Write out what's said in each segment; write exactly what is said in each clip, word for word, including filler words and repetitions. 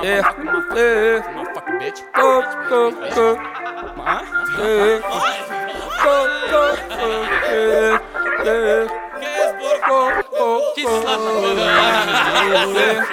Yeah, yeah. Motherfucking bitch. Go, go, go. Yeah. Go, go, go. Yeah, yeah. Go, go, go.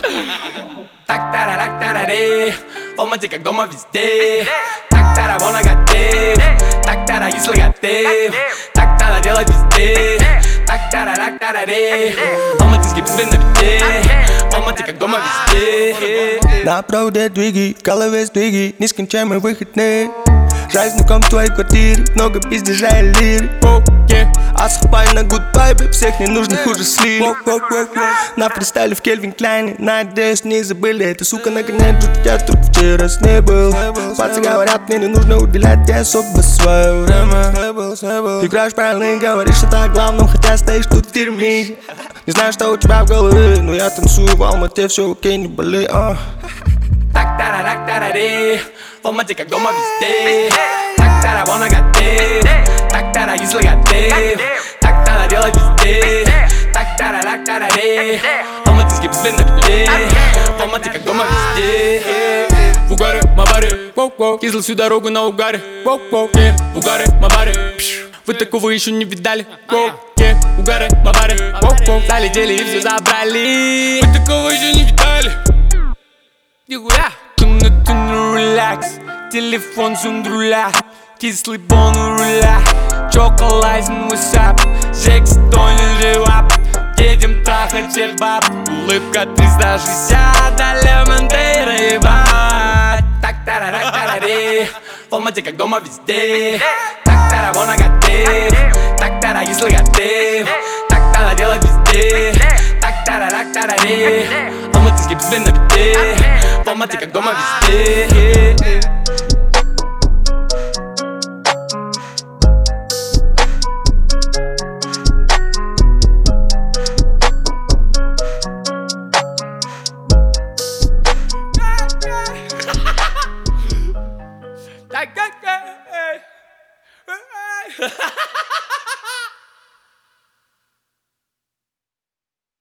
Так-тара-рак-тара-ре, помните, как дома везде. Так-тара, вон ноготе. Так-тара, если готов. Так-тара, делать везде. Так-тара-рак-тара-ре, помните, скип себе на бите. Помните, как дома везде. На проводе двиги, в голове сдвиги, нескончаемый выходные. Жаль знаком в твоей квартире, много пиздежа и лирик. Осыпай на гудбайбе, всех ненужных уже слили. На фристайле в Кельвин Кляйне, надеюсь, не забыли. Эта сука нагоняет, жуть, я тут вчера с ней был. Пацы говорят, мне не нужно уделять тебе особо свое время. Играешь правильно и говоришь что-то о главном, хотя стоишь тут в тюрьме. Не знаю, что у тебя в голове, но я танцую в Алмате, все окей, не болей. Так-тара-рак-тара-ре, помните, как дома везде. Так-тара, вон ноготе. Так-тара, если готов. Так-тара, делать везде. Так-тара-рак-тара-ре, помните, скип себе на бите. Помните, как дома везде. В угаре, мабаре, кизл всю дорогу на угаре. В угаре, мабаре, вы такого еще не видали. В угаре, мабаре, залетели и все забрали. Вы такого еще не видали. Нихуя. Комната на релакс, телефон сундруля, кислый бон у руля, чоколайзен высап, секс тонет ревап, едем трахать всех баб, улыбка триста шестьдесят, а лемонтейр ебать. Так-тара-рак-тара-ре, помните, как дома везде. Так-тара, вон ноготе. Так-тара, если готов. Так-тара, делать везде. Так-тара-рак-тара-ре, помните, скип себе на бите. Помните, как дома везде. Так, как,